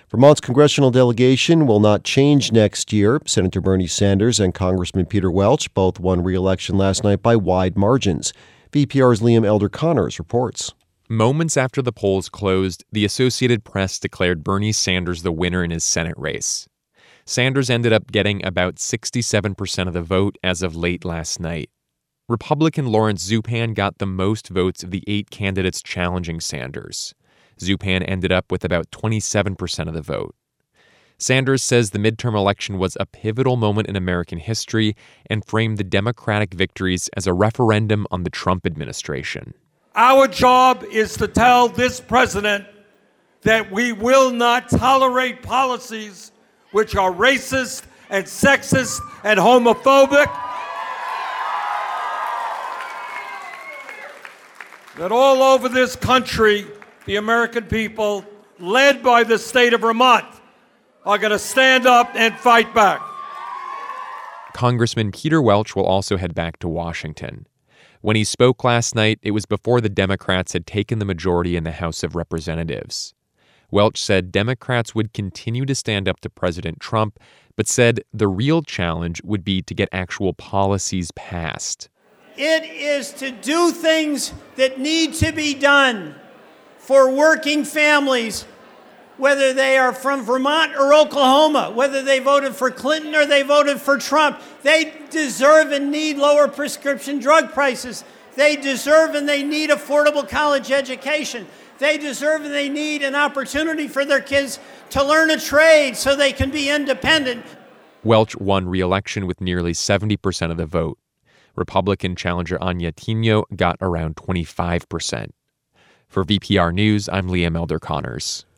Vermont's congressional delegation will not change next year. Senator Bernie Sanders and Congressman Peter Welch both won re-election last night by wide margins. VPR's Liam Elder-Connors reports. Moments after the polls closed, the Associated Press declared Bernie Sanders the winner in his Senate race. Sanders ended up getting about 67% of the vote as of late last night. Republican Lawrence Zupan got the most votes of the 8 candidates challenging Sanders. Zupan ended up with about 27% of the vote. Sanders says the midterm election was a pivotal moment in American history and framed the Democratic victories as a referendum on the Trump administration. Our job is to tell this president that we will not tolerate policies which are racist and sexist and homophobic, that all over this country, the American people, led by the state of Vermont, are going to stand up and fight back. Congressman Peter Welch will also head back to Washington. When he spoke last night, it was before the Democrats had taken the majority in the House of Representatives. Welch said Democrats would continue to stand up to President Trump, but said the real challenge would be to get actual policies passed. It is to do things that need to be done for working families, whether they are from Vermont or Oklahoma, whether they voted for Clinton or they voted for Trump. They deserve and need lower prescription drug prices. They deserve and they need affordable college education. They deserve and they need an opportunity for their kids to learn a trade so they can be independent. Welch won re-election with nearly 70% of the vote. Republican challenger Anya Tino got around 25%. For VPR News, I'm Liam Elder-Connors.